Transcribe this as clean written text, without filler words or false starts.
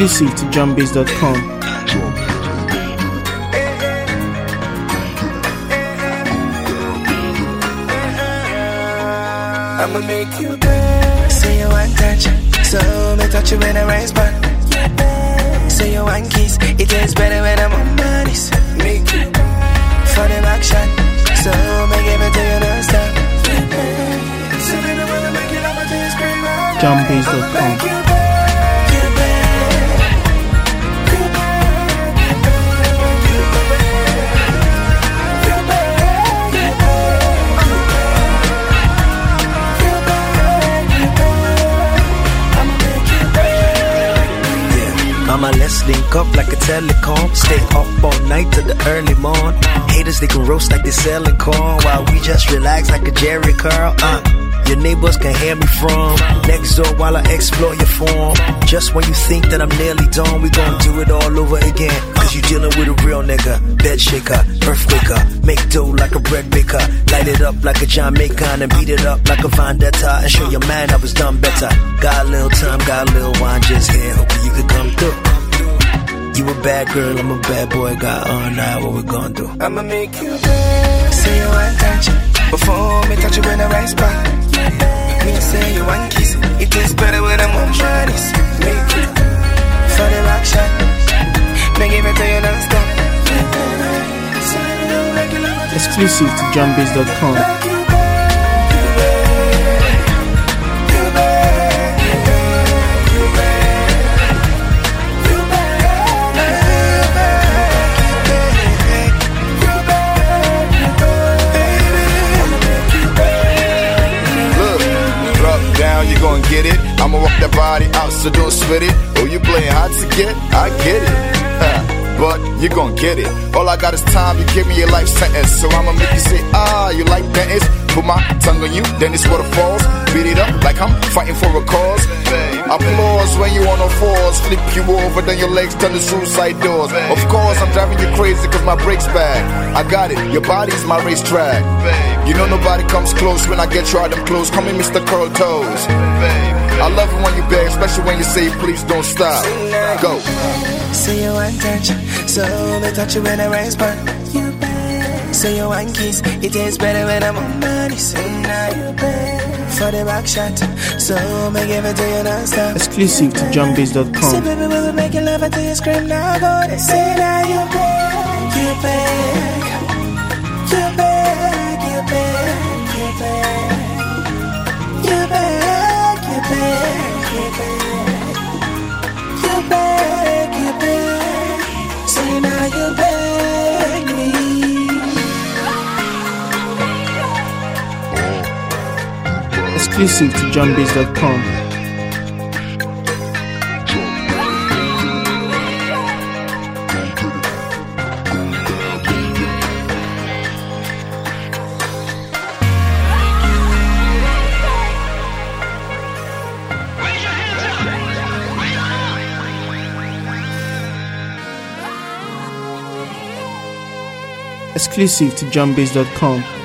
Exclusive to JohnBase.com. I'ma make you dance. Say you want touch, so me touch you in a right spot. Say you want kiss, it tastes better when I'm on bodies. Make you for the back shot, so me give it to you non-stop. So me the wanna make you love until you scream out. JohnBase.com. Mama, let's link up like a telecom. Stay up all night till the early morn. Haters, they can roast like they selling corn, while we just relax like a Jerry curl. Your neighbors can hear me from next door while I explore your form. Just when you think that I'm nearly done, we gon' do it all over again. Cause you dealing with a real nigga, bed shaker, earthquaker. Make dough like a bread baker. Light it up like a Jamaican and beat it up like a vendetta. And show your man I was done better. Got a little time, got a little wine just here, hoping you could come through. You a bad girl, I'm a bad boy. Got all night, what we gon' do? I'ma make you dance. Say you want touch, before me touch you in the right spot. Me say you want kiss, it tastes better when I'm on bodies. Make you for the back shot, me give it to you non-stop. Exclusive to JohnBase.com. You gon' get it. I'ma walk that body out, so don't sweat it. Oh, you playing hard to get? I get it. But you gon' get it. All I got is time, you give me a life sentence. So I'ma make you say, you like dentist. Put my tongue on you, then it's waterfalls. Beat it up like I'm fighting for a cause. Applause when you on all fours. Flip you over, then your legs turn to suicide doors. Of course, I'm driving you crazy cause my brakes bad. I got it, your body's my racetrack. You know nobody comes close when I get you out them clothes. Call me Mr. Curl Toes. I love it when you beg, especially when you say please don't stop. Go. Say you want touch, so me touch you in the right spot. Say you want kiss, it tastes better when I'm on bodies. For the back shot, so me give it to you non-stop. Exclusive to JohnBase.com. Say baby, we will make you love until you scream now. Go to say now you beg, you beg, you beg, you beg, you beg, you beg, you beg, you beg, you beg, you beg. Say now you beg me. Exclusive to JohnBase.com. Exclusive to JohnBase.com.